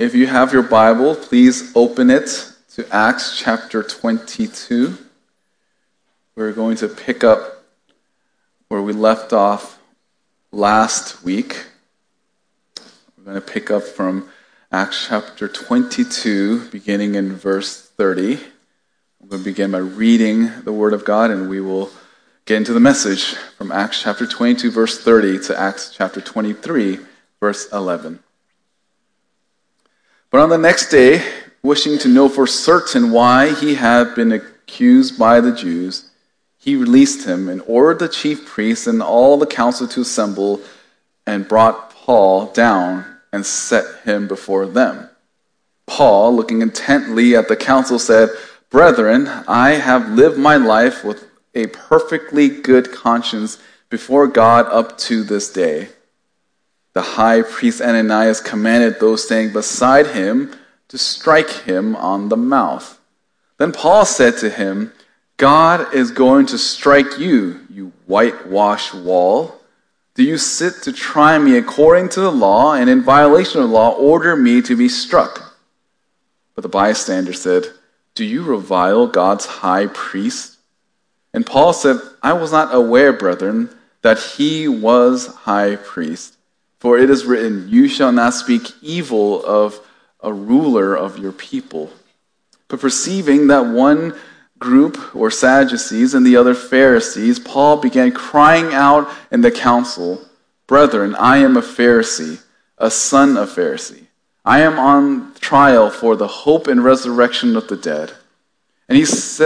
If you have your Bible, please open it to Acts chapter 22. We're going to pick up where we left off last week. We're going to pick up from Acts chapter 22, beginning in verse 30. I'm going to begin by reading the Word of God, and we will get into the message from Acts chapter 22, verse 30 to Acts chapter 23, verse 11. But on the next day, wishing to know for certain why he had been accused by the Jews, he released him and ordered the chief priests and all the council to assemble and brought Paul down and set him before them. Paul, looking intently at the council, said, "Brethren, I have lived my life with a perfectly good conscience before God up to this day." The high priest Ananias commanded those standing beside him to strike him on the mouth. Then Paul said to him, "God is going to strike you, you whitewashed wall. Do you sit to try me according to the law, and in violation of the law order me to be struck?" But the bystander said, "Do you revile God's high priest?" And Paul said, "I was not aware, brethren, that he was high priest. For it is written, you shall not speak evil of a ruler of your people." But perceiving that one group were Sadducees and the other Pharisees, Paul began crying out in the council, "Brethren, I am a Pharisee, a son of Pharisee. I am on trial for the hope and resurrection of the dead." And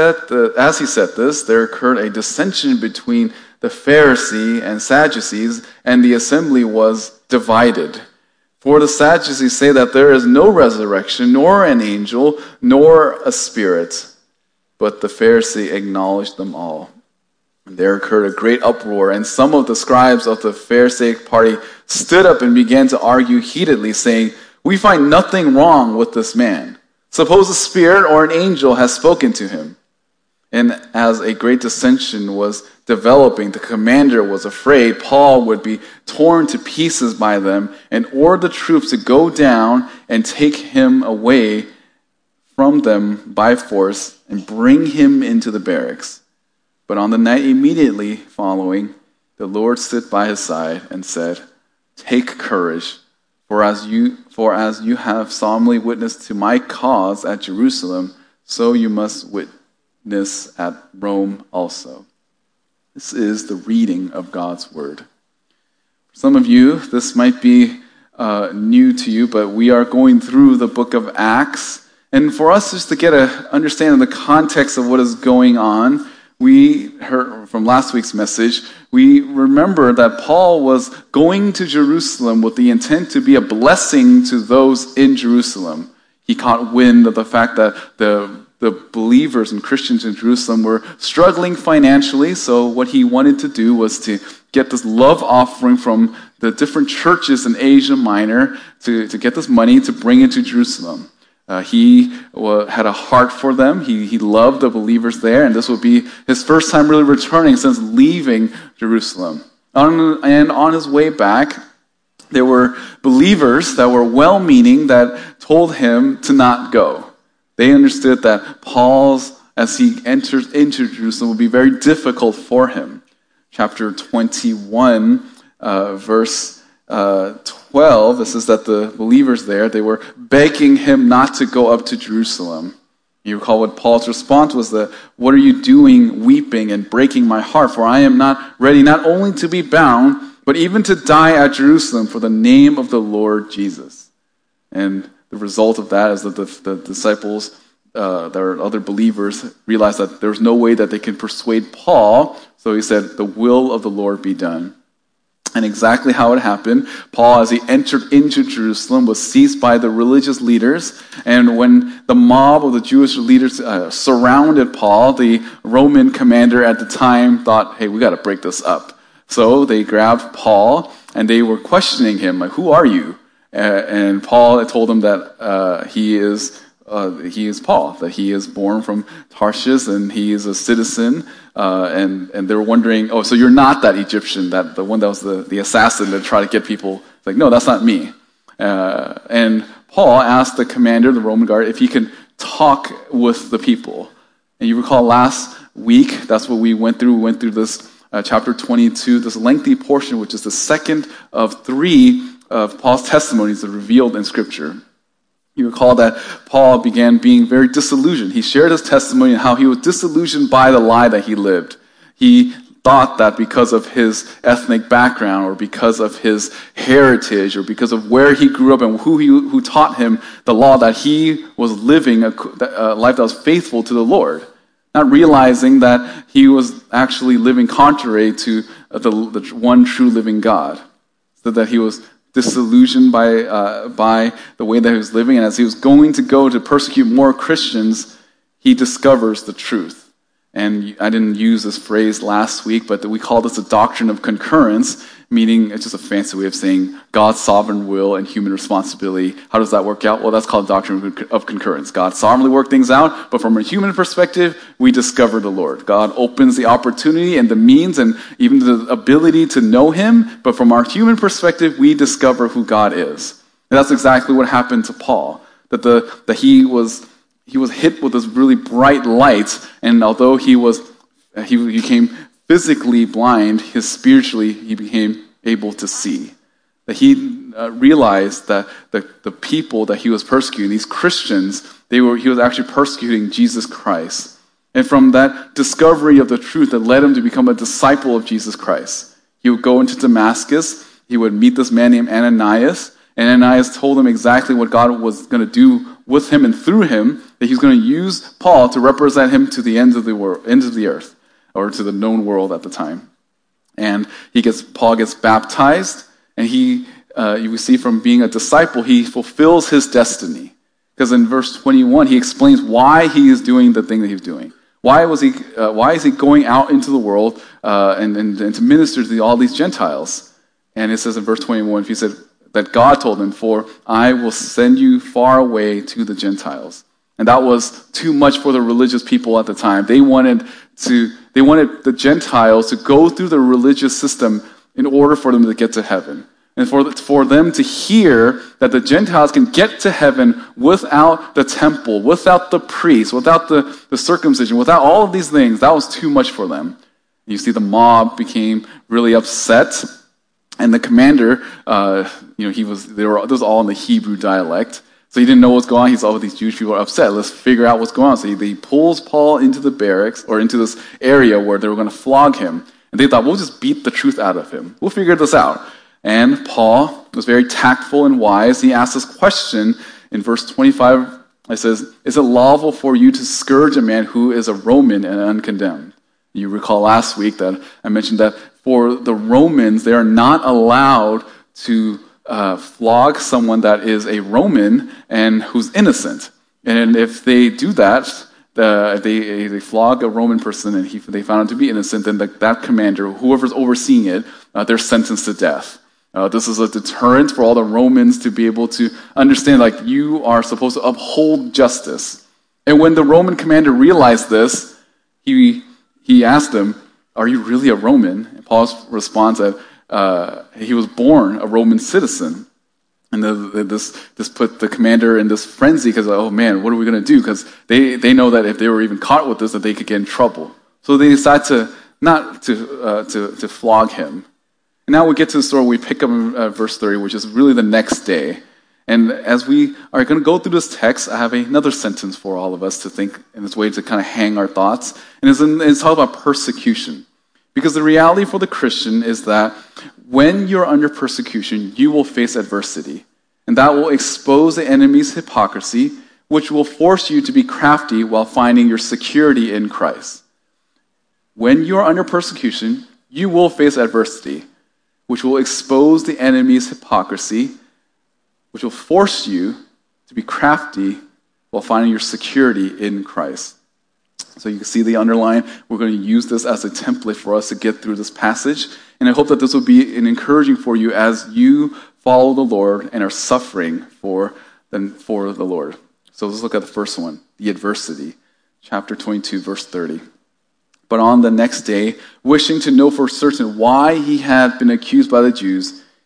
as he said this, there occurred a dissension between the Pharisee and Sadducees, and the assembly was divided. For the Sadducees say that there is no resurrection, nor an angel, nor a spirit. But the Pharisee acknowledged them all. And there occurred a great uproar, and some of the scribes of the Pharisaic party stood up and began to argue heatedly, saying, "We find nothing wrong with this man. Suppose a spirit or an angel has spoken to him." And as a great dissension was developing, the commander was afraid Paul would be torn to pieces by them and ordered the troops to go down and take him away from them by force and bring him into the barracks. But on the night immediately following, the Lord stood by his side and said, "Take courage, for as you have solemnly witnessed to my cause at Jerusalem, so you must witness at Rome also." This is the reading of God's word. For some of you, this might be new to you, but we are going through the book of Acts. And for us just to get an understanding of the context of what is going on, we heard from last week's message, we remember that Paul was going to Jerusalem with the intent to be a blessing to those in Jerusalem. He caught wind of the fact that the believers and Christians in Jerusalem were struggling financially, so what he wanted to do was to get this love offering from the different churches in Asia Minor to get this money to bring it to Jerusalem. He had a heart for them. He loved the believers there, and this would be his first time really returning since leaving Jerusalem. And on his way back, there were believers that were well-meaning that told him to not go. They understood that Paul's, as he enters into Jerusalem, would be very difficult for him. Chapter 21, verse 12, it says that the believers there, they were begging him not to go up to Jerusalem. You recall what Paul's response was that, "What are you doing weeping and breaking my heart? For I am not ready not only to be bound, but even to die at Jerusalem for the name of the Lord Jesus." And the result of that is that the disciples, their other believers, realized that there was no way that they can persuade Paul, so he said, "The will of the Lord be done." And exactly how it happened, Paul, as he entered into Jerusalem, was seized by the religious leaders, and when the mob of the Jewish leaders surrounded Paul, the Roman commander at the time thought, "Hey, we got to break this up." So they grabbed Paul, and they were questioning him, like, "Who are you?" And Paul told them that he is Paul, that he is born from Tarshish and he is a citizen. And they were wondering, "Oh, so you're not that Egyptian, that the one that was the assassin that tried to get people?" It's like, "No, that's not me." And Paul asked the commander, the Roman guard, if he could talk with the people. And you recall last week, that's what we went through. We went through this chapter 22, this lengthy portion, which is the second of 3 of Paul's testimonies that are revealed in Scripture. You recall that Paul began being very disillusioned. He shared his testimony and how he was disillusioned by the lie that he lived. He thought that because of his ethnic background or because of his heritage or because of where he grew up and who taught him the law, that he was living a life that was faithful to the Lord, not realizing that he was actually living contrary to the one true living God, so that he was disillusioned by the way that he was living. And as he was going to go to persecute more Christians, he discovers the truth. And I didn't use this phrase last week, but we call this a doctrine of concurrence, meaning it's just a fancy way of saying God's sovereign will and human responsibility. How does that work out? Well, that's called doctrine of concurrence. God sovereignly worked things out, but from a human perspective, we discover the Lord. God opens the opportunity and the means and even the ability to know Him, but from our human perspective, we discover who God is. And that's exactly what happened to Paul, that he was hit with this really bright light, and although he became physically blind, spiritually he became able to see. That he realized that the people that he was persecuting, these Christians, he was actually persecuting Jesus Christ. And from that discovery of the truth that led him to become a disciple of Jesus Christ, he would go into Damascus, he would meet this man named Ananias, and Ananias told him exactly what God was going to do with him and through him, that he's going to use Paul to represent him to the ends of the world, ends of the earth, or to the known world at the time. And Paul gets baptized, and you see from being a disciple, he fulfills his destiny. Because in verse 21, he explains why he is doing the thing that he's doing. Why is he going out into the world and to minister to all these Gentiles? And it says in verse 21, he said that God told him, "For I will send you far away to the Gentiles." And that was too much for the religious people at the time. They wanted the Gentiles to go through the religious system in order for them to get to heaven. And for them to hear that the Gentiles can get to heaven without the temple, without the priest, without the circumcision, without all of these things, that was too much for them. You see, the mob became really upset. And the commander, this was all in the Hebrew dialect. So he didn't know what's going on. He saw these Jewish people are upset. Let's figure out what's going on. So he pulls Paul into the barracks, or into this area where they were going to flog him. And they thought, we'll just beat the truth out of him. We'll figure this out. And Paul was very tactful and wise. He asked this question in verse 25. It says, "Is it lawful for you to scourge a man who is a Roman and uncondemned?" You recall last week that I mentioned that for the Romans, they are not allowed to flog someone that is a Roman and who's innocent. And if they do that, if they flog a Roman person and they found him to be innocent, then that commander, whoever's overseeing it, they're sentenced to death. This is a deterrent for all the Romans to be able to understand, like, you are supposed to uphold justice. And when the Roman commander realized this, he asked them, "Are you really a Roman?" And Paul's response that he was born a Roman citizen. And this put the commander in this frenzy because, oh man, what are we going to do? Because they know that if they were even caught with this, that they could get in trouble. So they decide to flog him. And now we get to the story. We pick up in verse 30, which is really the next day. And as we are going to go through this text, I have another sentence for all of us to think in this way to kind of hang our thoughts. And it's all about persecution. Because the reality for the Christian is that when you're under persecution, you will face adversity. And that will expose the enemy's hypocrisy, which will force you to be crafty while finding your security in Christ. When you're under persecution, you will face adversity, which will expose the enemy's hypocrisy, which will force you to be crafty while finding your security in Christ. So you can see the underline. We're going to use this as a template for us to get through this passage. And I hope that this will be an encouraging for you as you follow the Lord and are suffering for the Lord. So let's look at the first one, the adversity. Chapter 22, verse 30. "But on the next day, wishing to know for certain why he had been accused by the Jews,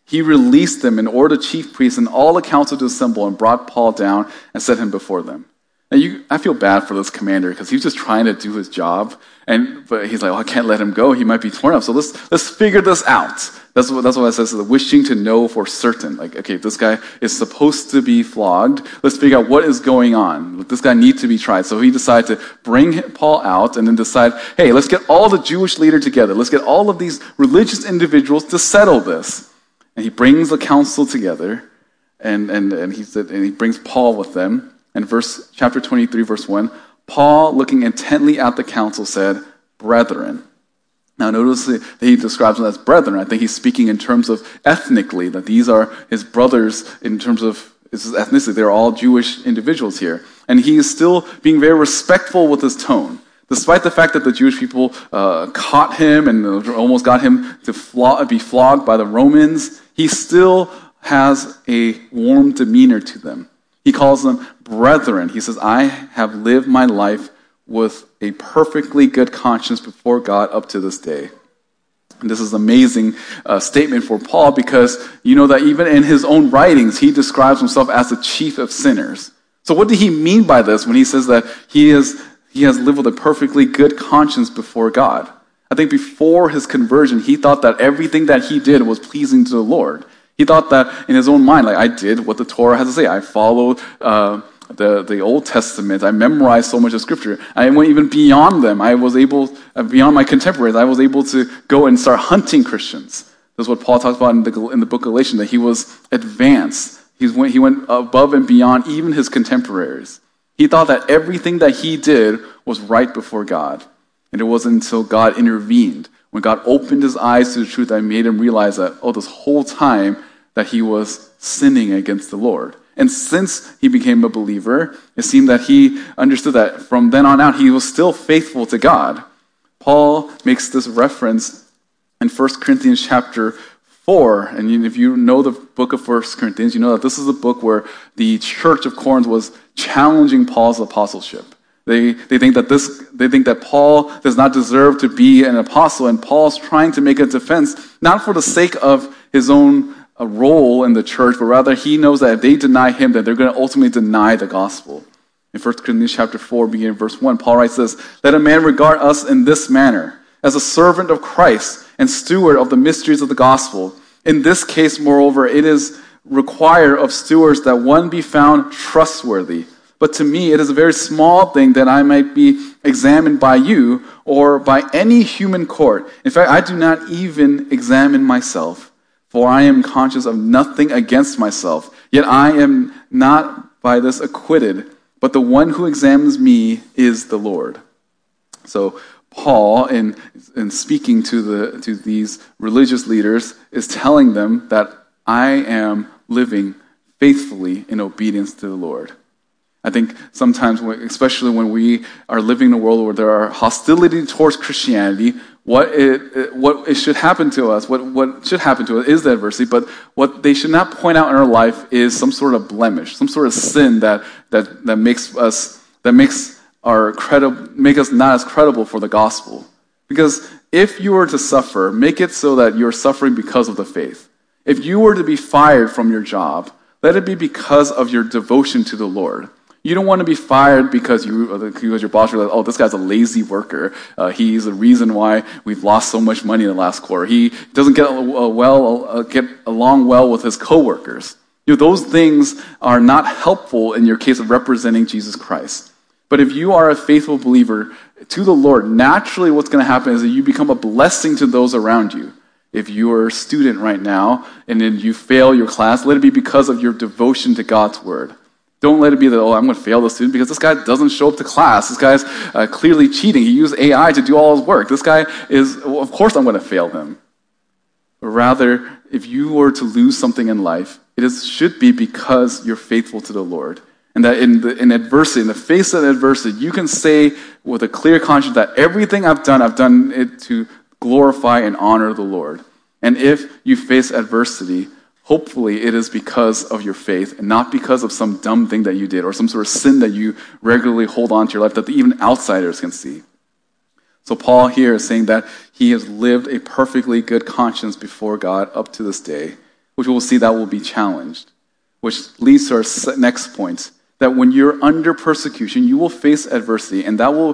He released them and ordered the chief priests and all the council to assemble and brought Paul down and set him before them. Now I feel bad for this commander because he's just trying to do his job, but he's like, I can't let him go. He might be torn up. So let's figure this out. That's what it says, wishing to know for certain. Like, okay, this guy is supposed to be flogged. Let's figure out what is going on. This guy needs to be tried. So he decided to bring Paul out and then decide, hey, let's get all the Jewish leaders together. Let's get all of these religious individuals to settle this. And he brings the council together, and he brings Paul with them. And chapter 23, verse 1, Paul, looking intently at the council, said, "Brethren." Now notice that he describes them as brethren. I think he's speaking in terms of ethnically, that these are his brothers in terms of his ethnicity. They're all Jewish individuals here. And he is still being very respectful with his tone. Despite the fact that the Jewish people caught him and almost got him to be flogged by the Romans, he still has a warm demeanor to them. He calls them brethren. He says, I have lived my life with a perfectly good conscience before God up to this day. And this is an amazing statement for Paul because you know that even in his own writings, he describes himself as the chief of sinners. So what did he mean by this when he says that he has lived with a perfectly good conscience before God? I think before his conversion, he thought that everything that he did was pleasing to the Lord. He thought that in his own mind, like, I did what the Torah has to say. I followed the Old Testament. I memorized so much of Scripture. I went even beyond them. I was able, beyond my contemporaries, I was able to go and start hunting Christians. That's what Paul talks about in the book of Galatians, that he was advanced. He went above and beyond even his contemporaries. He thought that everything that he did was right before God. And it wasn't until God intervened, when God opened his eyes to the truth, that made him realize that, this whole time that he was sinning against the Lord. And since he became a believer, it seemed that he understood that from then on out, he was still faithful to God. Paul makes this reference in 1 Corinthians chapter 4. And if you know the book of 1 Corinthians, you know that this is a book where the church of Corinth was challenging Paul's apostleship. They think that Paul does not deserve to be an apostle, and Paul's trying to make a defense, not for the sake of his own role in the church, but rather he knows that if they deny him, that they're going to ultimately deny the gospel. In 1 Corinthians chapter 4, beginning in verse 1, Paul writes this, "Let a man regard us in this manner, as a servant of Christ and steward of the mysteries of the gospel. In this case, moreover, it is required of stewards that one be found trustworthy. But to me, it is a very small thing that I might be examined by you or by any human court. In fact, I do not even examine myself, for I am conscious of nothing against myself. Yet I am not by this acquitted, but the one who examines me is the Lord." So Paul, in speaking to these religious leaders, is telling them that I am living faithfully in obedience to the Lord. I think sometimes, especially when we are living in a world where there are hostility towards Christianity, what it should happen to us, what should happen to us is the adversity, but what they should not point out in our life is some sort of blemish, some sort of sin that makes us not as credible for the gospel. Because if you were to suffer, make it so that you're suffering because of the faith. If you were to be fired from your job, let it be because of your devotion to the Lord. You don't want to be fired because your boss are like, this guy's a lazy worker. He's the reason why we've lost so much money in the last quarter. He doesn't get along well with his coworkers. Those things are not helpful in your case of representing Jesus Christ. But if you are a faithful believer to the Lord, naturally what's going to happen is that you become a blessing to those around you. If you are a student right now and then you fail your class, let it be because of your devotion to God's word. Don't let it be that, I'm going to fail the student because this guy doesn't show up to class. This guy's clearly cheating. He used AI to do all his work. This guy of course I'm going to fail him. But rather, if you were to lose something in life, should be because you're faithful to the Lord. And that in adversity, in the face of adversity, you can say with a clear conscience that everything I've done it to glorify and honor the Lord. And if you face adversity, hopefully it is because of your faith and not because of some dumb thing that you did or some sort of sin that you regularly hold on to your life that even outsiders can see. So Paul here is saying that he has lived a perfectly good conscience before God up to this day, which we'll see that will be challenged. Which leads to our next point, that when you're under persecution, you will face adversity, and that will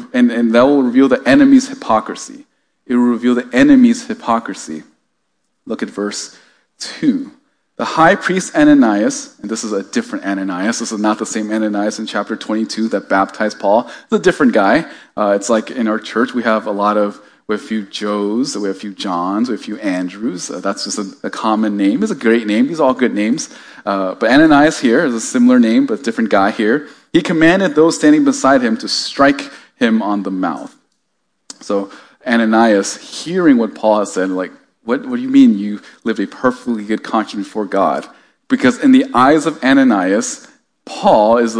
reveal the enemy's hypocrisy. It will reveal the enemy's hypocrisy. Look at verse 2. The high priest Ananias, and this is a different Ananias, this is not the same Ananias in chapter 22 that baptized Paul. It's a different guy. It's like in our church, we have a few Joes, we have a few Johns, we have a few Andrews. That's just a common name. It's a great name. These are all good names. But Ananias here is a similar name, but different guy here. He commanded those standing beside him to strike him on the mouth. So Ananias, hearing what Paul has said, like, what do you mean you lived a perfectly good conscience before God? Because in the eyes of Ananias, Paul is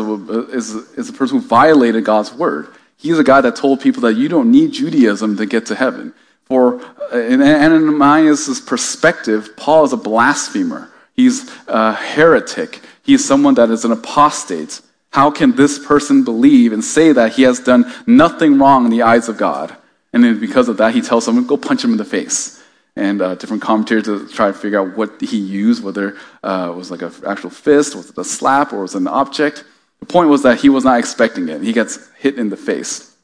a person who violated God's word. He's a guy that told people that you don't need Judaism to get to heaven. For in Ananias' perspective, Paul is a blasphemer. He's a heretic. He's someone that is an apostate. How can this person believe and say that he has done nothing wrong in the eyes of God? And then because of that, he tells someone, go punch him in the face. And different commentators to try to figure out what he used, whether it was like an actual fist, was it a slap, or was it an object. The point was that he was not expecting it. He gets hit in the face.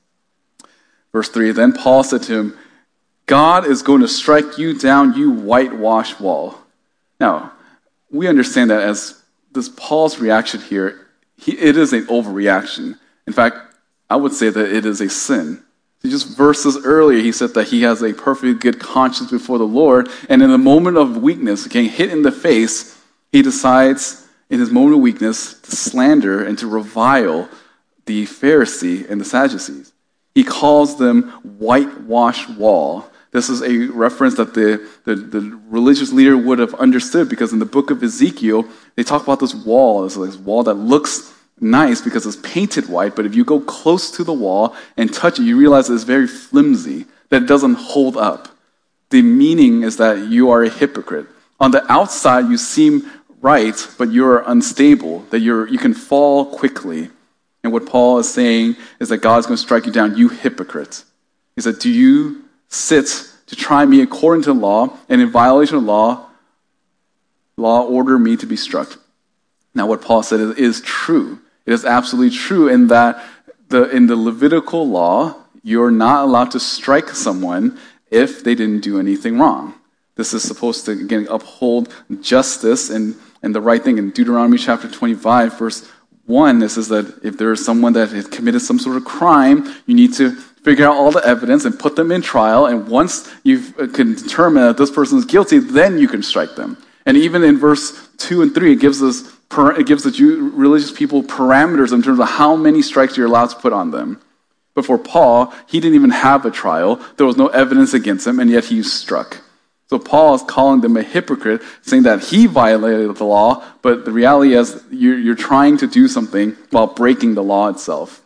Verse 3, then Paul said to him, God is going to strike you down, you whitewashed wall. Now, we understand that as this Paul's reaction here, it is an overreaction. In fact, I would say that it is a sin. Just verses earlier, he said that he has a perfectly good conscience before the Lord, and in a moment of weakness, getting hit in the face, he decides in his moment of weakness to slander and to revile the Pharisee and the Sadducees. He calls them whitewashed wall. This is a reference that the religious leader would have understood, because in the book of Ezekiel, they talk about this wall that looks nice because it's painted white, but if you go close to the wall and touch it, you realize it's very flimsy, that it doesn't hold up. The meaning is that you are a hypocrite. On the outside, you seem right, but you're unstable, that you can fall quickly. And what Paul is saying is that God's going to strike you down, you hypocrite. He said, do you sit to try me according to law, and in violation of law order me to be struck? Now what Paul said is true. It is absolutely true in that in the Levitical law, you're not allowed to strike someone if they didn't do anything wrong. This is supposed to, again, uphold justice and the right thing. In Deuteronomy chapter 25, verse 1, this is that if there is someone that has committed some sort of crime, you need to figure out all the evidence and put them in trial. And once you can determine that this person is guilty, then you can strike them. And even in verse 2 and 3, it gives the religious people parameters in terms of how many strikes you're allowed to put on them. But for Paul, he didn't even have a trial. There was no evidence against him, and yet he was struck. So Paul is calling them a hypocrite, saying that he violated the law, but the reality is you're trying to do something while breaking the law itself.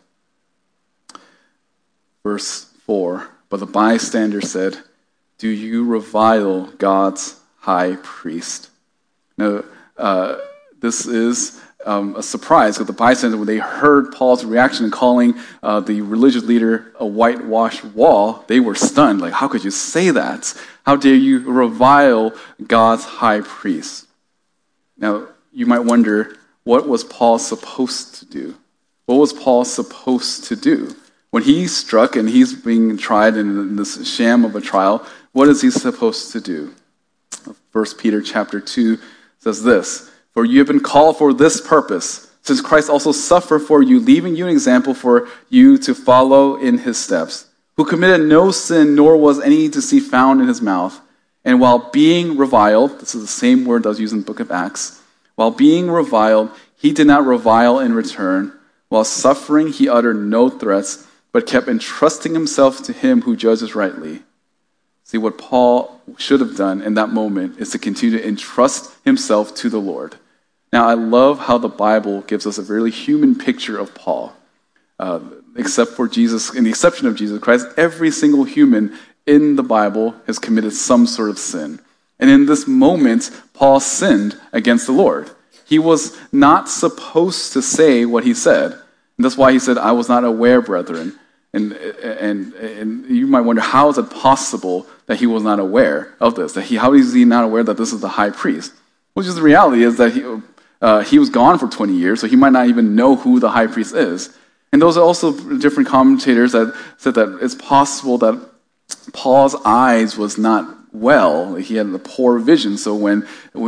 Verse 4, but the bystander said, do you revile God's high priest? Now, this is a surprise, because the bystander, when they heard Paul's reaction in calling the religious leader a whitewashed wall, they were stunned. Like, how could you say that? How dare you revile God's high priest? Now, you might wonder, what was Paul supposed to do? What was Paul supposed to do? When he's struck and he's being tried in this sham of a trial, what is he supposed to do? 1 Peter chapter 2 says this, for you have been called for this purpose, since Christ also suffered for you, leaving you an example for you to follow in his steps, who committed no sin, nor was any deceit found in his mouth. And while being reviled, this is the same word that was used in the book of Acts, while being reviled, he did not revile in return. While suffering, he uttered no threats, but kept entrusting himself to him who judges rightly. See, what Paul should have done in that moment is to continue to entrust himself to the Lord. Now, I love how the Bible gives us a very human picture of Paul. Except for Jesus, in the exception of Jesus Christ, every single human in the Bible has committed some sort of sin. And in this moment, Paul sinned against the Lord. He was not supposed to say what he said. And that's why he said, I was not aware, brethren. And you might wonder, how is it possible that he was not aware of this? How is he not aware that this is the high priest? Which is the reality is that he was gone for 20 years, so he might not even know who the high priest is. And those are also different commentators that said that it's possible that Paul's eyes was not well. He had a poor vision. So when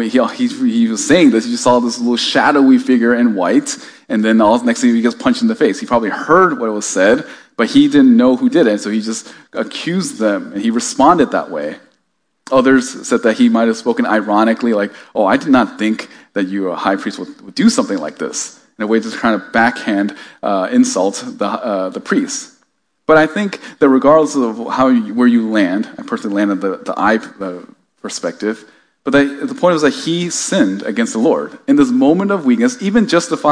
he was saying this, you saw this little shadowy figure in white, and then all next thing he gets punched in the face. He probably heard what was said, but he didn't know who did it, so he just accused them, and he responded that way. Others said that he might have spoken ironically, like, "Oh, I did not think that you, a high priest, would do something like this," in a way to kind of backhand insult the priest. But I think that regardless of where you land, I personally landed the eye perspective, but the point was that he sinned against the Lord. In this moment of weakness, even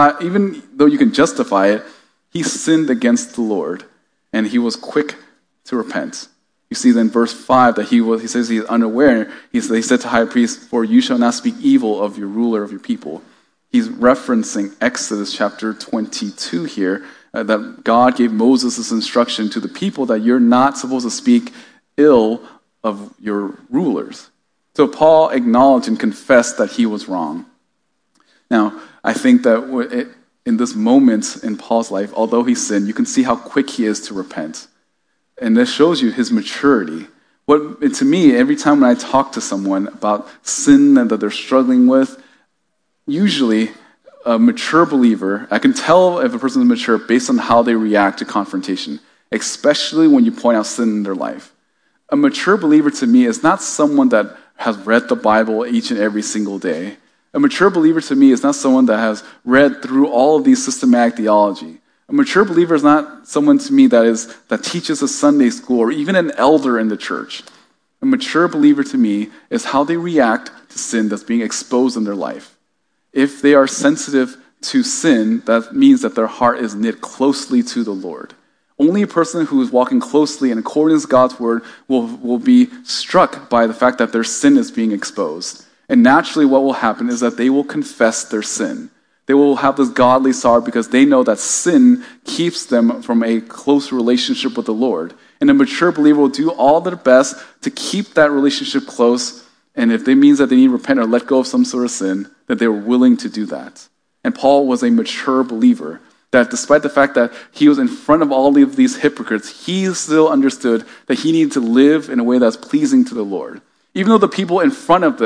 though you can justify it, he sinned against the Lord, and he was quick to repent. You see then verse 5 that he says he is unaware. He said to high priest, "For you shall not speak evil of your ruler of your people." He's referencing Exodus chapter 22 here, that God gave Moses this instruction to the people that you're not supposed to speak ill of your rulers. So Paul acknowledged and confessed that he was wrong. Now, I think that in this moment in Paul's life, although he sinned, you can see how quick he is to repent. And this shows you his maturity. To me, every time when I talk to someone about sin that they're struggling with, usually a mature believer, I can tell if a person is mature based on how they react to confrontation, especially when you point out sin in their life. A mature believer to me is not someone that has read the Bible each and every single day. A mature believer to me is not someone that has read through all of these systematic theology. A mature believer is not someone to me that teaches a Sunday school or even an elder in the church. A mature believer to me is how they react to sin that's being exposed in their life. If they are sensitive to sin, that means that their heart is knit closely to the Lord. Only a person who is walking closely in accordance with God's word will be struck by the fact that their sin is being exposed. And naturally what will happen is that they will confess their sin. They will have this godly sorrow because they know that sin keeps them from a close relationship with the Lord. And a mature believer will do all their best to keep that relationship close. And if it means that they need to repent or let go of some sort of sin, that they were willing to do that. And Paul was a mature believer, that despite the fact that he was in front of all of these hypocrites, he still understood that he needed to live in a way that's pleasing to the Lord. Even though the people in front of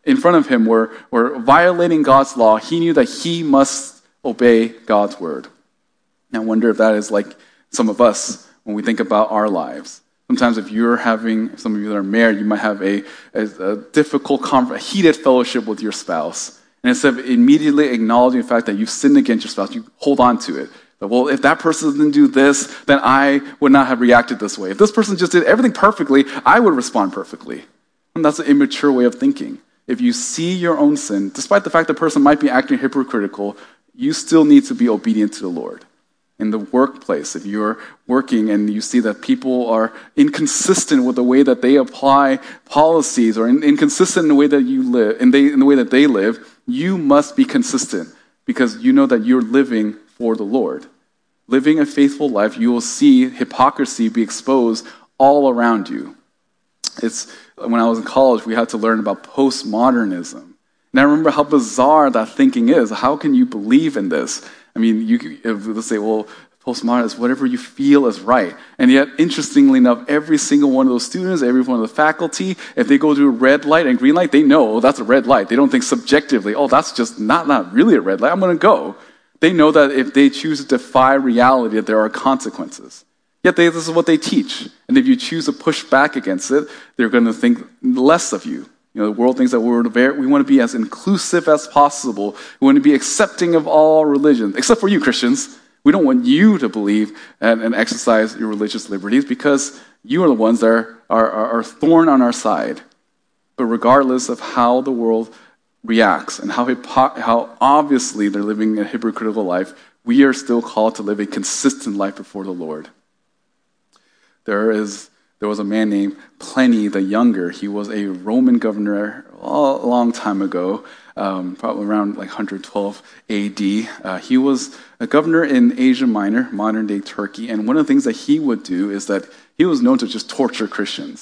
him were violating God's law, he knew that he must obey God's word. And I wonder if that is like some of us when we think about our lives. Sometimes if some of you that are married, you might have a difficult, a heated fellowship with your spouse. And instead of immediately acknowledging the fact that you've sinned against your spouse, you hold on to it. Well, if that person didn't do this, then I would not have reacted this way. If this person just did everything perfectly, I would respond perfectly. And that's an immature way of thinking. If you see your own sin, despite the fact the person might be acting hypocritical, you still need to be obedient to the Lord. In the workplace, if you're working and you see that people are inconsistent with the way that they apply policies or inconsistent in the way that you live, in the way that they live, you must be consistent because you know that you're living for the Lord. Living a faithful life, you will see hypocrisy be exposed all around you. When I was in college, we had to learn about postmodernism. And I remember how bizarre that thinking is. How can you believe in this? I mean, let's say, well, postmodern is whatever you feel is right. And yet, interestingly enough, every single one of those students, every one of the faculty, if they go to a red light and green light, they know, that's a red light. They don't think subjectively, that's just not really a red light, I'm going to go. They know that if they choose to defy reality, that there are consequences. Yet this is what they teach. And if you choose to push back against it, they're going to think less of you. The world thinks that we want to be as inclusive as possible. We want to be accepting of all religions, except for you, Christians. We don't want you to believe and exercise your religious liberties because you are the ones that are thorn on our side. But regardless of how the world reacts and how obviously they're living a hypocritical life, we are still called to live a consistent life before the Lord. There was a man named Pliny the Younger. He was a Roman governor a long time ago, probably around 112 AD. He was a governor in Asia Minor, modern-day Turkey, and one of the things that he would do is that he was known to just torture Christians.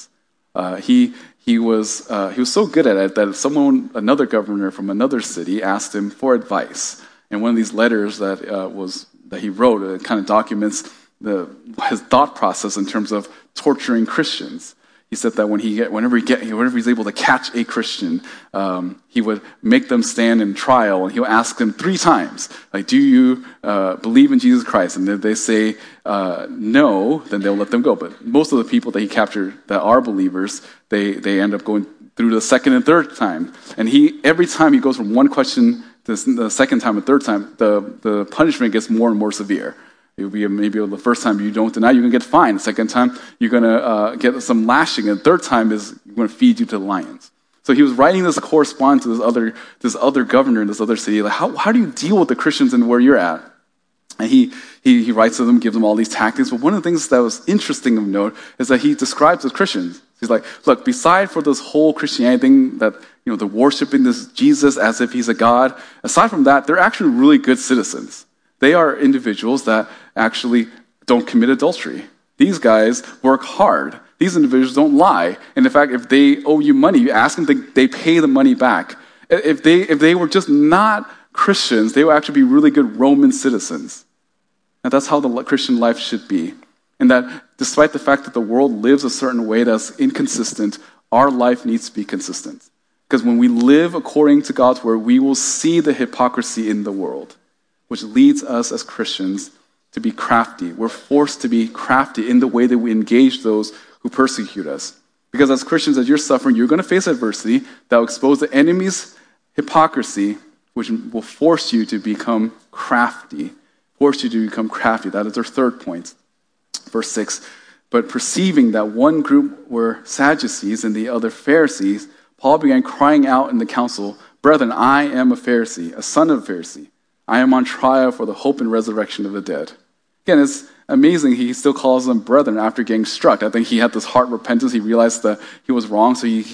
He was so good at it that another governor from another city, asked him for advice. And one of these letters that he wrote, it kind of documents his thought process in terms of torturing Christians. He said that whenever he's able to catch a Christian, he would make them stand in trial, and he'll ask them 3 times, like, do you believe in Jesus Christ? And if they say no, then they'll let them go. But most of the people that he captured that are believers, they end up going through the second and third time. And every time he goes from one question to the second time and third time, the punishment gets more and more severe. It will be maybe the first time you don't deny, you're going to get fined. The second time, you're going to get some lashing. And the third time is going to feed you to the lions. So he was writing this correspondence to this other governor in this other city. Like, how do you deal with the Christians and where you're at? And he writes to them, gives them all these tactics. But one of the things that was interesting of note is that he describes the Christians. He's like, look, beside for this whole Christianity thing that, they're worshiping this Jesus as if he's a god, aside from that, they're actually really good citizens. They are individuals that actually don't commit adultery. These guys work hard. These individuals don't lie. And in fact, if they owe you money, you ask them, they pay the money back. If they were just not Christians, they would actually be really good Roman citizens. And that's how the Christian life should be. And that despite the fact that the world lives a certain way that's inconsistent, our life needs to be consistent. Because when we live according to God's word, we will see the hypocrisy in the world, which leads us as Christians to be crafty. We're forced to be crafty in the way that we engage those who persecute us. Because as Christians, as you're suffering, you're going to face adversity that will expose the enemy's hypocrisy, which will force you to become crafty. That is our third point. Verse 6, but perceiving that one group were Sadducees and the other Pharisees, Paul began crying out in the council, brethren, I am a Pharisee, a son of a Pharisee. I am on trial for the hope and resurrection of the dead. Again, it's amazing he still calls them brethren after getting struck. I think he had this heart repentance. He realized that he was wrong, so he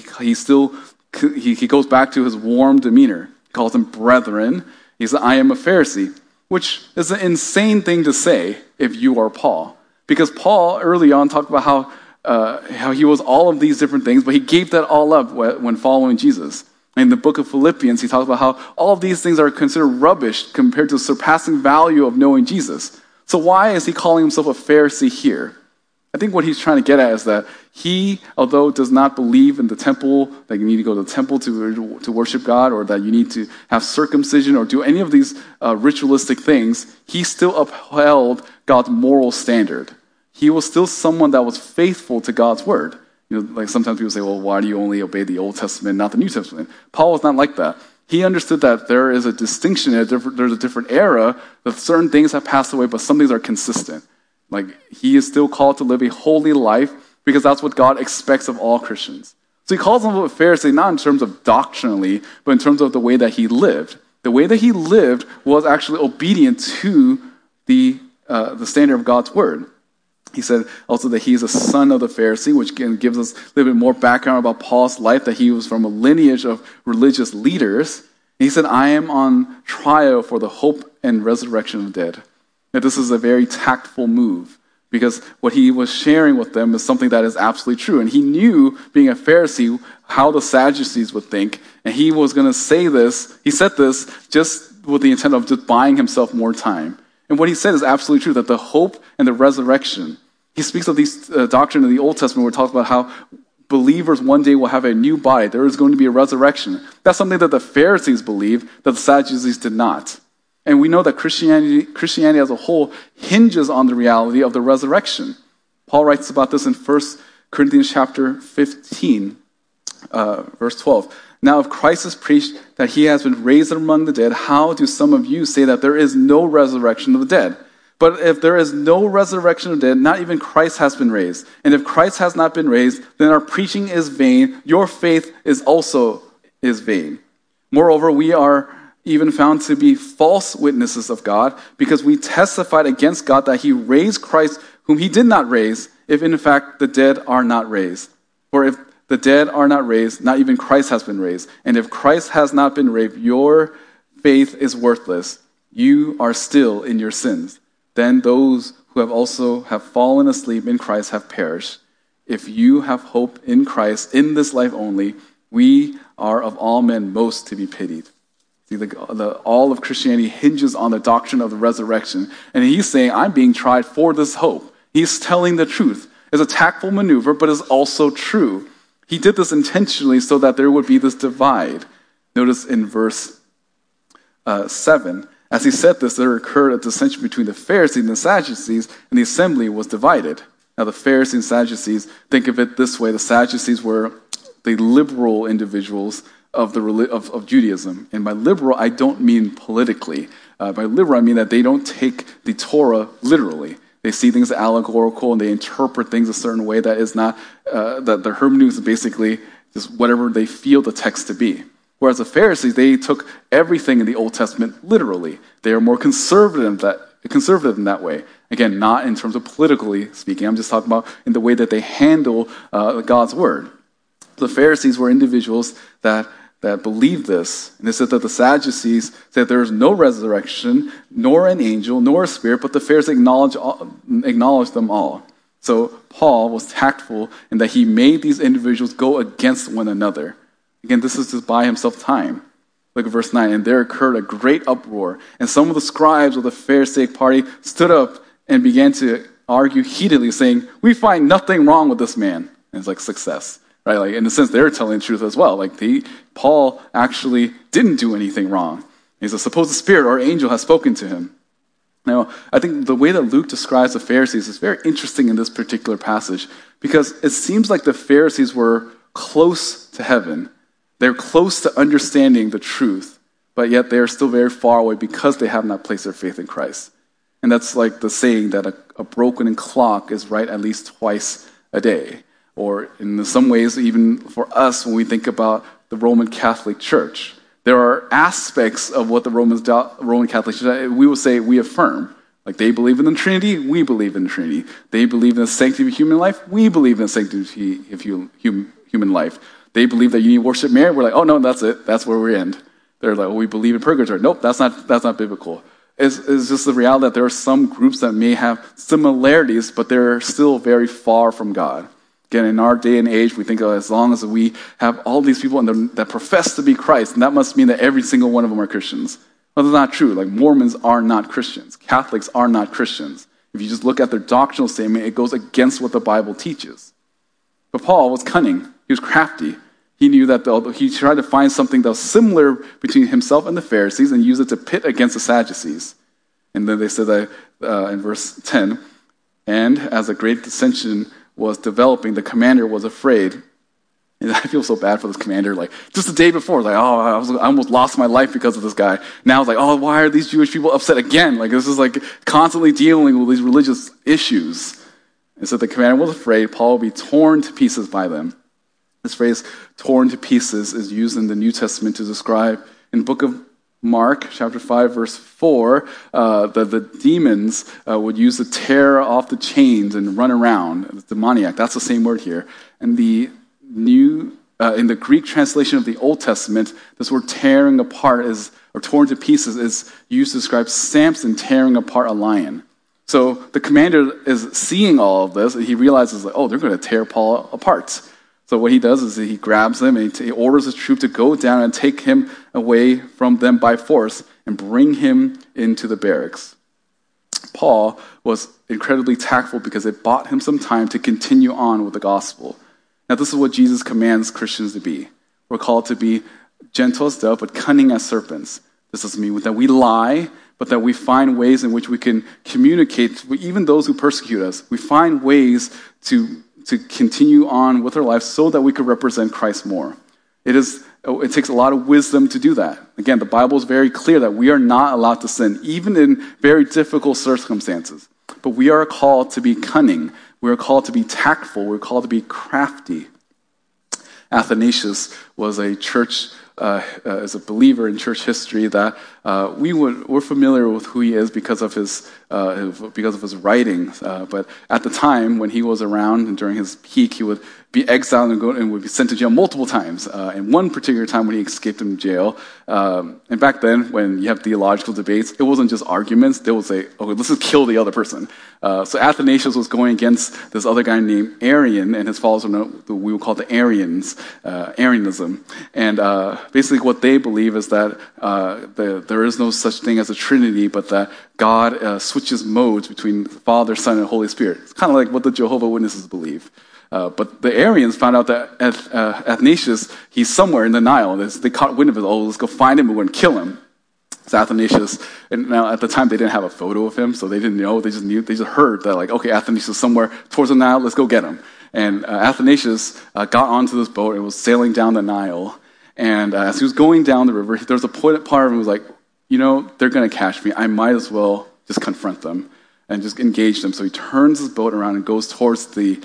goes back to his warm demeanor. He calls them brethren. He says, I am a Pharisee, which is an insane thing to say if you are Paul. Because Paul early on talked about how he was all of these different things, but he gave that all up when following Jesus. In the book of Philippians, he talks about how all of these things are considered rubbish compared to the surpassing value of knowing Jesus. So why is he calling himself a Pharisee here? I think what he's trying to get at is that he, although does not believe in the temple, that you need to go to the temple to worship God, or that you need to have circumcision or do any of these ritualistic things, he still upheld God's moral standard. He was still someone that was faithful to God's word. Like sometimes people say, well, why do you only obey the Old Testament, not the New Testament? Paul was not like that. He understood that there is a distinction, there's a different era, that certain things have passed away, but some things are consistent. Like, he is still called to live a holy life because that's what God expects of all Christians. So he calls himself a Pharisee not in terms of doctrinally, but in terms of the way that he lived. The way that he lived was actually obedient to the standard of God's word. He said also that he is a son of the Pharisee, which again gives us a little bit more background about Paul's life, that he was from a lineage of religious leaders. And he said, I am on trial for the hope and resurrection of the dead. Now, this is a very tactful move, because what he was sharing with them is something that is absolutely true. And he knew, being a Pharisee, how the Sadducees would think. And he was going to say this. He said this just with the intent of just buying himself more time. And what he said is absolutely true, that the hope and the resurrection, he speaks of these doctrine in the Old Testament where it talks about how believers one day will have a new body. There is going to be a resurrection. That's something that the Pharisees believed, that the Sadducees did not. And we know that Christianity as a whole hinges on the reality of the resurrection. Paul writes about this in 1 Corinthians chapter 15, verse 12. Now, if Christ is preached that he has been raised among the dead, how do some of you say that there is no resurrection of the dead? But if there is no resurrection of the dead, not even Christ has been raised. And if Christ has not been raised, then our preaching is vain. Your faith is also vain. Moreover, we are even found to be false witnesses of God, because we testified against God that he raised Christ, whom he did not raise, if in fact the dead are not raised. For if the dead are not raised, not even Christ has been raised. And if Christ has not been raised, your faith is worthless. You are still in your sins. Then those who have fallen asleep in Christ have perished. if you have hope in Christ in this life only, we are of all men most to be pitied. See, all of Christianity hinges on the doctrine of the resurrection. And he's saying, I'm being tried for this hope. He's telling the truth. It's a tactful maneuver, but it's also true. He did this intentionally so that there would be this divide. Notice in verse 7, as he said this, there occurred a dissension between the Pharisees and the Sadducees, and the assembly was divided. Now, the Pharisees and Sadducees, think of it this way. The Sadducees were the liberal individuals of Judaism. And by liberal, I don't mean politically. By liberal, I mean that they don't take the Torah literally. They see things allegorical and they interpret things a certain way that is not, that the hermeneutics is basically just whatever they feel the text to be. Whereas the Pharisees, they took everything in the Old Testament literally. They are more conservative in that way. Again, not in terms of politically speaking. I'm just talking about in the way that they handle God's word. The Pharisees were individuals that believed this. And they said that the Sadducees said there is no resurrection, nor an angel, nor a spirit, but the Pharisees acknowledged them all. So Paul was tactful in that he made these individuals go against one another. Again, this is just buy himself time. Look at verse 9. And there occurred a great uproar, and some of the scribes of the Pharisaic party stood up and began to argue heatedly, saying, we find nothing wrong with this man. And it's like success. Right? Like in a sense, they're telling the truth as well. Like Paul actually didn't do anything wrong. He says, suppose the spirit or angel has spoken to him. Now, I think the way that Luke describes the Pharisees is very interesting in this particular passage because it seems like the Pharisees were close to heaven. They're close to understanding the truth, but yet they're still very far away because they have not placed their faith in Christ. And that's like the saying that a broken clock is right at least twice a day. Or in some ways, even for us, when we think about the Roman Catholic Church, there are aspects of what the Roman Catholic Church, we will say we affirm. Like they believe in the Trinity, we believe in the Trinity. They believe in the sanctity of human life, we believe in the sanctity of human life. They believe that you need to worship Mary, we're like, oh no, that's it, that's where we end. They're like, oh, we believe in purgatory. Nope, that's not biblical. It's just the reality that there are some groups that may have similarities, but they're still very far from God. Again, in our day and age, we think as long as we have all these people that profess to be Christ, and that must mean that every single one of them are Christians. Well, that's not true. Like Mormons are not Christians. Catholics are not Christians. If you just look at their doctrinal statement, it goes against what the Bible teaches. But Paul was cunning. He was crafty. He knew that he tried to find something that was similar between himself and the Pharisees and use it to pit against the Sadducees. And then they said that in verse 10, and as a great dissension was developing, the commander was afraid. And I feel so bad for this commander. Like, just the day before, like, oh, I almost lost my life because of this guy. Now it's like, oh, why are these Jewish people upset again? Like, this is like constantly dealing with these religious issues. And so the commander was afraid Paul would be torn to pieces by them. This phrase, torn to pieces, is used in the New Testament to describe, in the book of Mark, chapter 5, verse 4, the demons would use to tear off the chains and run around. It's demoniac. That's the same word here. And in the Greek translation of the Old Testament, this word tearing apart or torn to pieces is used to describe Samson tearing apart a lion. So the commander is seeing all of this, and he realizes, like, oh, they're going to tear Paul apart. So what he does is he grabs him and he orders his troop to go down and take him away from them by force and bring him into the barracks. Paul was incredibly tactful because it bought him some time to continue on with the gospel. Now this is what Jesus commands Christians to be. We're called to be gentle as doves, but cunning as serpents. This doesn't mean that we lie, but that we find ways in which we can communicate, even those who persecute us. We find ways to continue on with our lives so that we could represent Christ more. It takes a lot of wisdom to do that. Again, the Bible is very clear that we are not allowed to sin, even in very difficult circumstances. But we are called to be cunning. We are called to be tactful. We're called to be crafty. Athanasius was a believer in church history that we're familiar with who he is because of his writings. But at the time when he was around and during his peak, he would be exiled and would be sent to jail multiple times. And one particular time when he escaped from jail, and back then when you have theological debates, it wasn't just arguments. They would say, "Okay, let's just kill the other person." So Athanasius was going against this other guy named Arian, and his followers we would call the Arians, Arianism. And basically what they believe is that there is no such thing as a Trinity, but that God switches modes between Father, Son, and Holy Spirit. It's kind of like what the Jehovah's Witnesses believe. But the Arians found out that Athanasius, he's somewhere in the Nile. They caught wind of it. Oh, let's go find him and we're going to kill him. So Athanasius, and now at the time they didn't have a photo of him, so they didn't know. They just heard that, like, okay, Athanasius is somewhere towards the Nile. Let's go get him. And Athanasius got onto this boat and was sailing down the Nile. And as he was going down the river, there was a part of him who was like, they're going to catch me. I might as well just confront them and just engage them. So he turns his boat around and goes towards the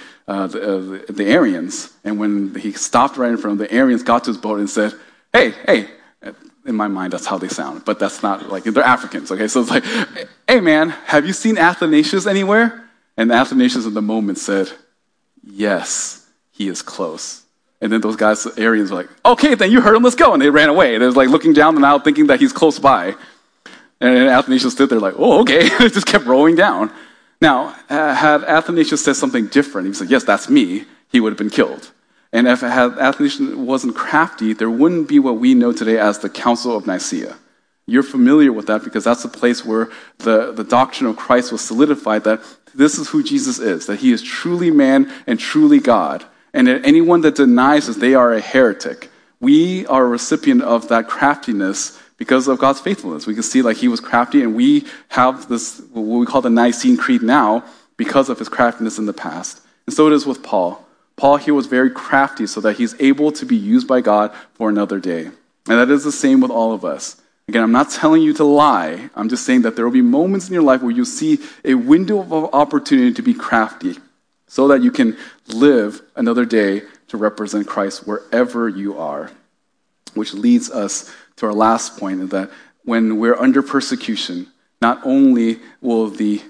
Arians. And when he stopped right in front of them, the Arians got to his boat and said, hey. In my mind, that's how they sound. But that's not, like, they're Africans, okay? So it's like, hey, man, have you seen Athanasius anywhere? And Athanasius in the moment said, yes, he is close. And then those guys, the Arians, were like, okay, then you heard him, let's go. And they ran away. They was like looking down the Nile thinking that he's close by. And Athanasius stood there like, oh, okay. It just kept rowing down. Now, had Athanasius said something different, he said, yes, that's me, he would have been killed. And if Athanasius wasn't crafty, there wouldn't be what we know today as the Council of Nicaea. You're familiar with that because that's the place where the doctrine of Christ was solidified, that this is who Jesus is, that he is truly man and truly God. And that anyone that denies this, they are a heretic. We are a recipient of that craftiness because of God's faithfulness. We can see like he was crafty, and we have this, what we call the Nicene Creed now, because of his craftiness in the past. And so it is with Paul. Paul here was very crafty so that he's able to be used by God for another day. And that is the same with all of us. Again, I'm not telling you to lie. I'm just saying that there will be moments in your life where you see a window of opportunity to be crafty so that you can live another day to represent Christ wherever you are. Which leads us to our last point, is that when we're under persecution, not only will we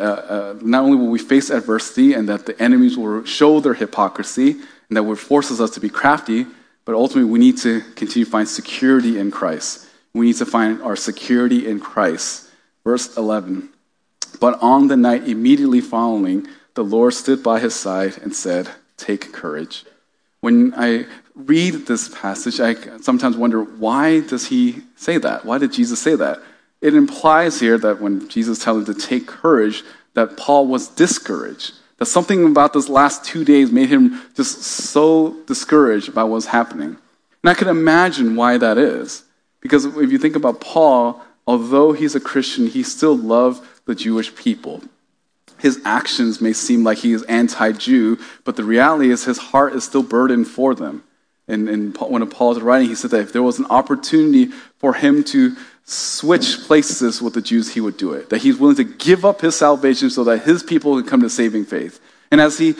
face adversity and that the enemies will show their hypocrisy and that will forces us to be crafty, but ultimately we need to continue to find security in Christ. We need to find our security in Christ. Verse 11, but on the night immediately following, the Lord stood by his side and said, take courage. When I read this passage, I sometimes wonder, why does he say that? Why did Jesus say that? It implies here that when Jesus tells him to take courage, that Paul was discouraged. That something about this last 2 days made him just so discouraged about what's happening. And I can imagine why that is. Because if you think about Paul, although he's a Christian, he still loved the Jewish people. His actions may seem like he is anti-Jew, but the reality is his heart is still burdened for them. And when Paul was writing, he said that if there was an opportunity for him to switch places with the Jews, he would do it. That he's willing to give up his salvation so that his people could come to saving faith. And as he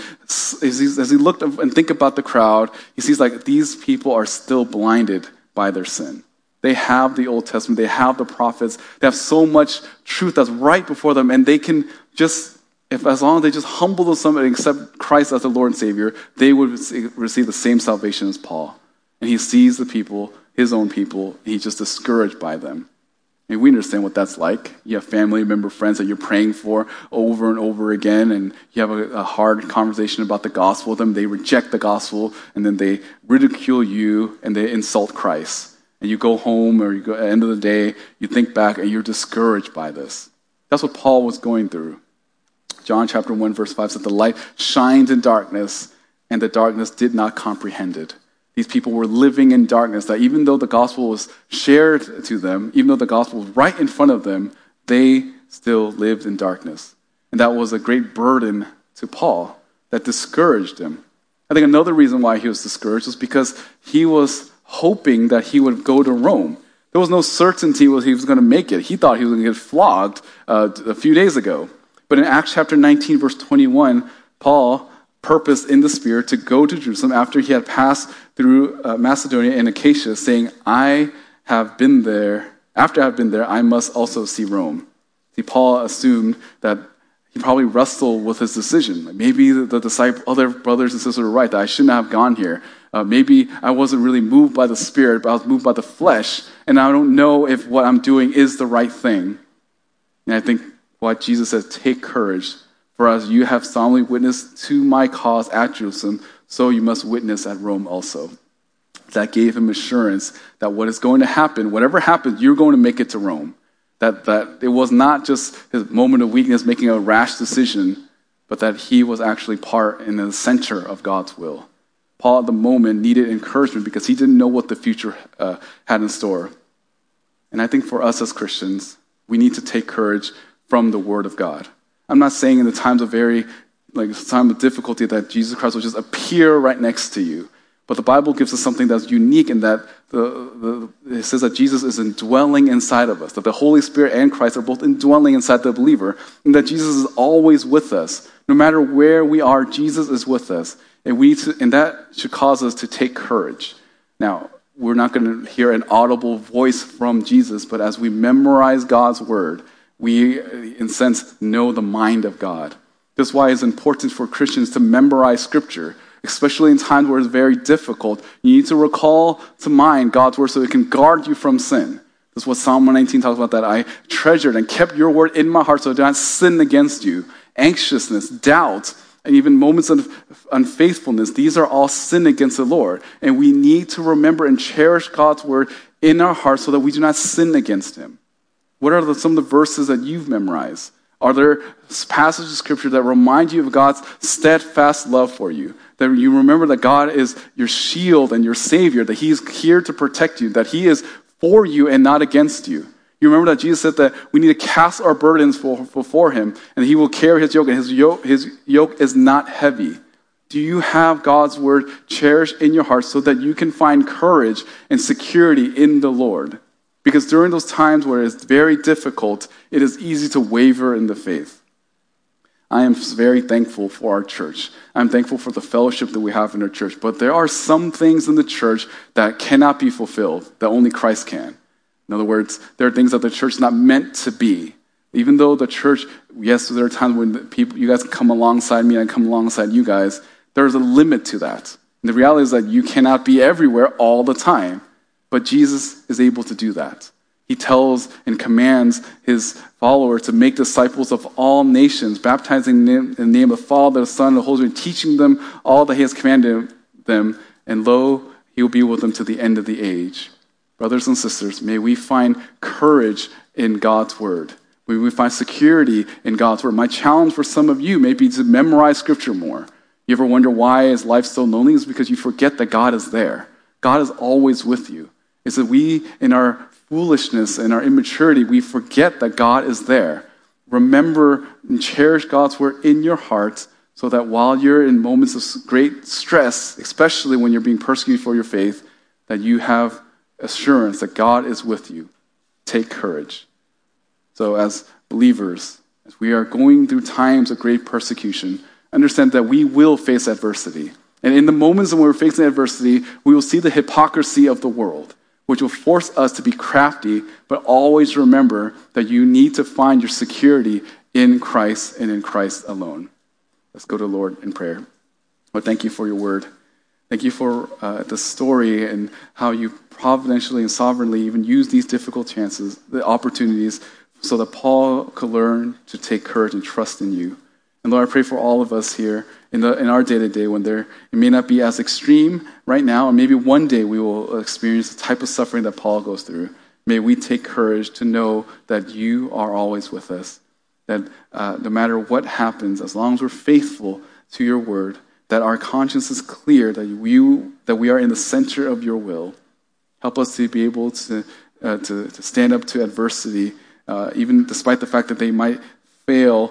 looked and think about the crowd, he sees like these people are still blinded by their sin. They have the Old Testament, they have the prophets, they have so much truth that's right before them, and they can just, as long as they just humble themselves and accept Christ as the Lord and Savior, they would receive the same salvation as Paul. And he sees the people, his own people, and he's just discouraged by them. And we understand what that's like. You have family member, friends that you're praying for over and over again, and you have a hard conversation about the gospel with them. They reject the gospel, and then they ridicule you, and they insult Christ. And you go home, or you go at the end of the day, you think back, and you're discouraged by this. That's what Paul was going through. John chapter 1, verse 5 said, the light shined in darkness, and the darkness did not comprehend it. These people were living in darkness, that even though the gospel was shared to them, even though the gospel was right in front of them, they still lived in darkness. And that was a great burden to Paul that discouraged him. I think another reason why he was discouraged was because he was hoping that he would go to Rome. There was no certainty he was going to make it. He thought he was going to get flogged a few days ago. But in Acts chapter 19, verse 21, Paul purposed in the Spirit to go to Jerusalem after he had passed through Macedonia and Achaia, saying, I have been there After I've been there, I must also see Rome. See, Paul assumed that he probably wrestled with his decision. Maybe the disciple, other brothers and sisters were right, that I shouldn't have gone here. Maybe I wasn't really moved by the Spirit, but I was moved by the flesh, and I don't know if what I'm doing is the right thing. And I think what Jesus says, take courage, for as you have solemnly witnessed to my cause at Jerusalem, so you must witness at Rome also. That gave him assurance that what is going to happen, whatever happens, you're going to make it to Rome. That it was not just his moment of weakness making a rash decision, but that he was actually part in the center of God's will. Paul at the moment needed encouragement because he didn't know what the future had in store. And I think for us as Christians, we need to take courage from the Word of God. I'm not saying in the times of time of difficulty that Jesus Christ will just appear right next to you. But the Bible gives us something that's unique in that it says that Jesus is indwelling inside of us, that the Holy Spirit and Christ are both indwelling inside the believer, and that Jesus is always with us. No matter where we are, Jesus is with us. And that should cause us to take courage. Now, we're not going to hear an audible voice from Jesus, but as we memorize God's word, we, in a sense, know the mind of God. That's why it's important for Christians to memorize Scripture, especially in times where it's very difficult. You need to recall to mind God's word so it can guard you from sin. That's what Psalm 119 talks about, that I treasured and kept your word in my heart so I did not sin against you. Anxiousness, doubt, and even moments of unfaithfulness, these are all sin against the Lord. And we need to remember and cherish God's word in our hearts so that we do not sin against him. What are some of the verses that you've memorized? Are there passages of Scripture that remind you of God's steadfast love for you? That you remember that God is your shield and your Savior, that he is here to protect you, that he is for you and not against you. You remember that Jesus said that we need to cast our burdens before him, and he will carry his yoke, and his yoke is not heavy. Do you have God's word cherished in your heart so that you can find courage and security in the Lord? Because during those times where it's very difficult, it is easy to waver in the faith. I am very thankful for our church. I'm thankful for the fellowship that we have in our church. But there are some things in the church that cannot be fulfilled, that only Christ can. In other words, there are things that the church is not meant to be. Even though the church, yes, there are times when you guys come alongside me and I come alongside you guys, there's a limit to that. And the reality is that you cannot be everywhere all the time. But Jesus is able to do that. He tells and commands his followers to make disciples of all nations, baptizing in the name of the Father, the Son, and the Holy Spirit, teaching them all that he has commanded them. And lo, he will be with them to the end of the age. Brothers and sisters, may we find courage in God's word. May we find security in God's word. My challenge for some of you may be to memorize Scripture more. You ever wonder why is life so lonely? It's because you forget that God is there. God is always with you. It's that we, in our foolishness and our immaturity, we forget that God is there. Remember and cherish God's word in your heart so that while you're in moments of great stress, especially when you're being persecuted for your faith, that you have assurance that God is with you. Take courage. So as believers, as we are going through times of great persecution, understand that we will face adversity. And in the moments when we're facing adversity, we will see the hypocrisy of the world, which will force us to be crafty, but always remember that you need to find your security in Christ and in Christ alone. Let's go to the Lord in prayer. Lord, thank you for your word. Thank you for the story and how you providentially and sovereignly even use these difficult chances, the opportunities, so that Paul could learn to take courage and trust in you. And Lord, I pray for all of us here in our day-to-day when it may not be as extreme right now, and maybe one day we will experience the type of suffering that Paul goes through. May we take courage to know that you are always with us, that no matter what happens, as long as we're faithful to your word, that our conscience is clear, that we are in the center of your will. Help us to be able to stand up to adversity, even despite the fact that they might fail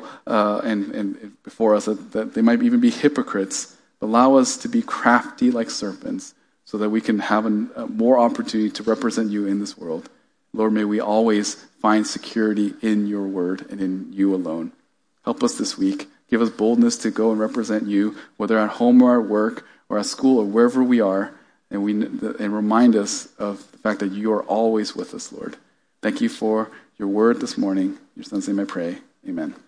and before us, that they might even be hypocrites. Allow us to be crafty like serpents so that we can have more opportunity to represent you in this world. Lord, may we always find security in your word and in you alone. Help us this week. Give us boldness to go and represent you, whether at home or at work or at school or wherever we are, and remind us of the fact that you are always with us, Lord. Thank you for your word this morning. In your son's name I pray. Amen.